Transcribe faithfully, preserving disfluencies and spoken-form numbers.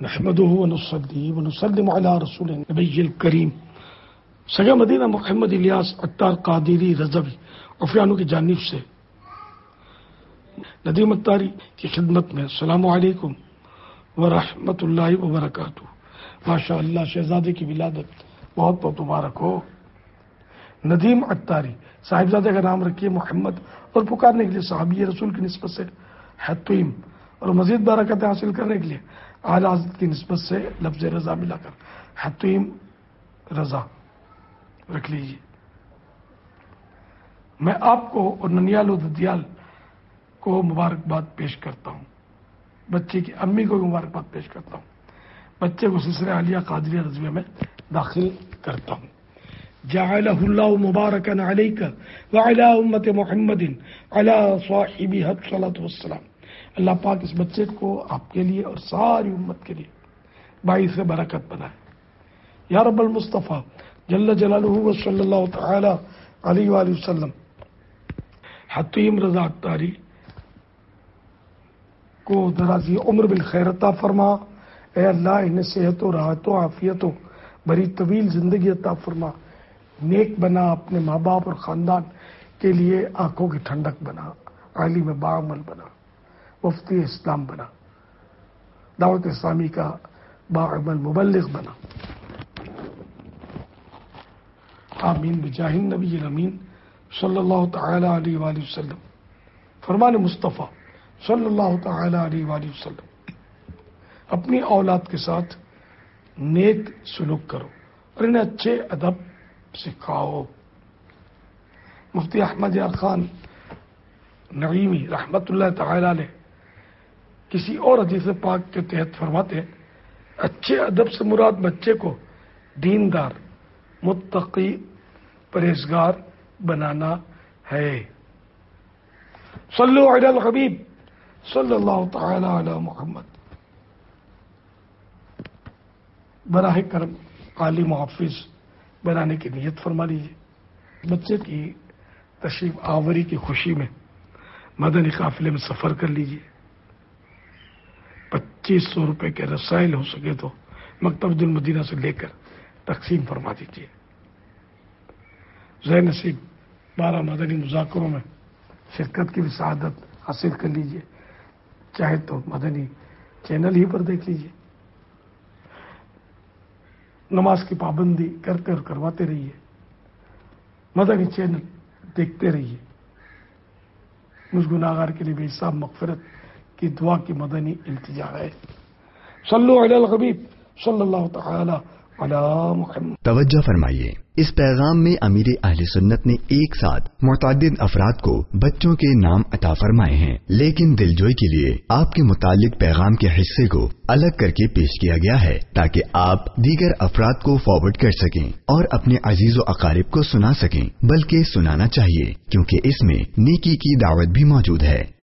نحمده ونصلي ونسلم على رسول النبي الكریم. سگا مدینہ محمد الیاس عطار قادری رضوی عفیانو کی جانب سے ندیم عطاری کی خدمت میں السلام علیکم ورحمۃ اللہ وبرکاتہ. ماشاء اللہ شہزادے کی ولادت بہت بہت مبارک ہو. ندیم عطاری صاحبزادے کا نام رکھیے محمد اور پکارنے کے لیے صحابی رسول کی نسبت سے حتویم اور مزید برکتیں حاصل کرنے کے لیے اعلی حضرت کی نسبت سے لفظ رضا ملا کر حتویم رضا رکھ لیجیے. میں آپ کو اور ننیال و ددیال کو مبارکباد پیش کرتا ہوں. بچے کی امی کو مبارکباد پیش کرتا ہوں. بچے کو سلسلہ عالیہ قادریہ رضویہ میں داخل کرتا ہوں. جعلہ اللہ مبارکا علیک وعلی امت محمد علی صاحبہ الصلاۃ والسلام. اللہ پاک اس بچے کو آپ کے لیے اور ساری امت کے لیے باعث برکت بنائے. یا رب المصطفیٰ جل جلالہ و صلی اللہ تعالی علیہ وآلہ وسلم حتیم رضا عطاری کو درازی عمر بالخیر عطا فرما. اے اللہ انہیں صحت و راحت و عافیت و بڑی طویل زندگی عطا فرما. نیک بنا، اپنے ماں باپ اور خاندان کے لیے آنکھوں کی ٹھنڈک بنا، عالم باعمل بنا، مفتی اسلام بنا، دعوت اسلامی کا باعمل مبلغ بنا. آمین بجاہ النبی الامین صلی اللہ تعالی علیہ وآلہ وسلم. فرمان مصطفیٰ صلی اللہ تعالی علیہ وآلہ وسلم. اپنی اولاد کے ساتھ نیک سلوک کرو اور انہیں اچھے ادب سکھاؤ. مفتی احمد یار خان نعیمی رحمت اللہ تعالی علیہ کسی اور حدیث پاک کے تحت فرماتے ہیں اچھے ادب سے مراد بچے کو دیندار، متقی، پرہیزگار بنانا ہے. صلو علی الحبیب صلی اللہ تعالی علی محمد. براہ کرم عالم محافظ بنانے کی نیت فرما لیجیے. بچے کی تشریف آوری کی خوشی میں مدنی قافلے میں سفر کر لیجیے. پچیس سو روپے کے رسائل ہو سکے تو مکتبۃ المدینہ سے لے کر تقسیم فرما دیجیے. ذہن نصیب بارہ مدنی مذاکروں میں شرکت کی بھی سعادت حاصل کر لیجیے. چاہے تو مدنی چینل ہی پر دیکھ لیجیے. نماز کی پابندی کرتے اور کرواتے رہیے. مدنی چینل دیکھتے رہیے. مجھ گناہگار کے لیے بے حساب مغفرت کی دعا کی مدنی التجا ہے. صلو علی الحبیب صلی اللہ تعالی علی محمد. توجہ فرمائیے، اس پیغام میں امیر اہل سنت نے ایک ساتھ متعدد افراد کو بچوں کے نام عطا فرمائے ہیں، لیکن دلجوئی کے لیے آپ کے متعلق پیغام کے حصے کو الگ کر کے پیش کیا گیا ہے تاکہ آپ دیگر افراد کو فارورڈ کر سکیں اور اپنے عزیز و اقارب کو سنا سکیں. بلکہ سنانا چاہیے کیونکہ اس میں نیکی کی دعوت بھی موجود ہے.